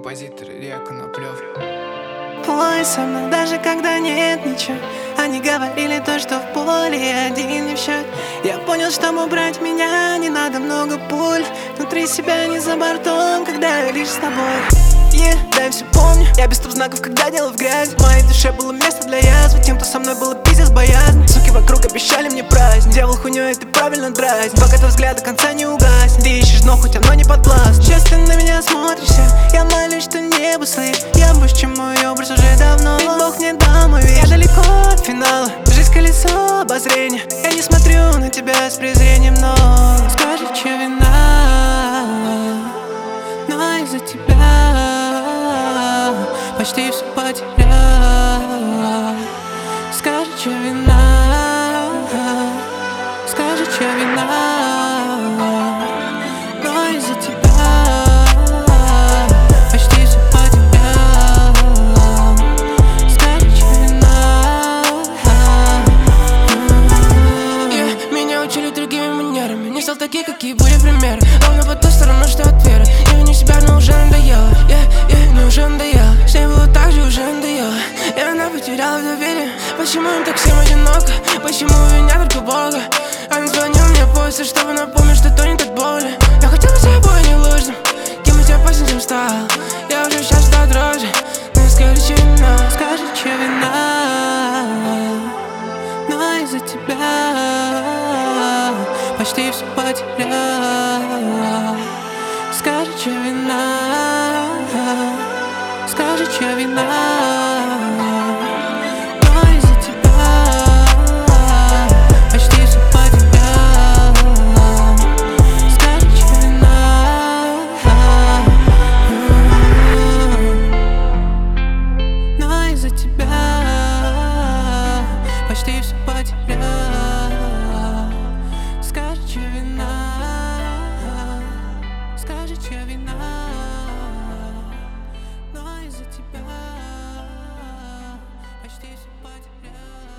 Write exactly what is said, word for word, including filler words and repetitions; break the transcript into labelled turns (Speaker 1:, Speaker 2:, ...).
Speaker 1: композитор Илья Коноплев.
Speaker 2: Плой со мной, даже когда нет ничего. Они говорили то, что в поле один не в счет. Я понял, чтобы убрать меня, не надо много пуль. Внутри себя не за бортом, когда я лишь с тобой. Yeah, да, я все помню, я без стоп знаков, когда делал в грязь. В моей душе было место для язвы, тем, кто со мной было пиздец боязнь. Суки вокруг обещали мне праздник, делал хуйню, и ты правильно дразнь. Пока твой взгляд до конца не угаснет, ты ищешь дно, хоть оно не подвластно. Сейчас ты на меня смотришься, я молюсь, что небо слышит. Я больше, чем мой образ уже давно, ведь Бог мне дал мой вид. Я далеко от финала, жизнь колесо обозрения. Я не смотрю на тебя с презрением, но скажи, чья вина, но из-за тебя почти все потерял. Скажи, чья вина, скажи, чья вина, но из-за тебя почти все потерял. Скажи, чья вина. Yeah, меня учили другими манерами, не стал такие, какие были примеры. Ровно по ту сторону, что от веры. Я виню себя, но уже надоело. Yeah, yeah, но уже надоело. С ней было так же, уже надоело. И она потеряла доверие. Почему им так всем одиноко? Почему винят только Бога? Он звонил мне после, чтобы напомнить, что то не так больно. Я хотел быть собой не ложным, кем я тебя после тем стал. Я уже сейчас стал дрожи, но скажи, чья вина. Скажи, чья вина, но из-за тебя почти все потерял. Скажи, чья вина, скажи, чья вина, но из-за тебя почти все потерял. Скажи, чья вина, но из-за тебя почти все потерял. Скажи, чья вина, скажи, чья вина, но из-за тебя почти все потерял.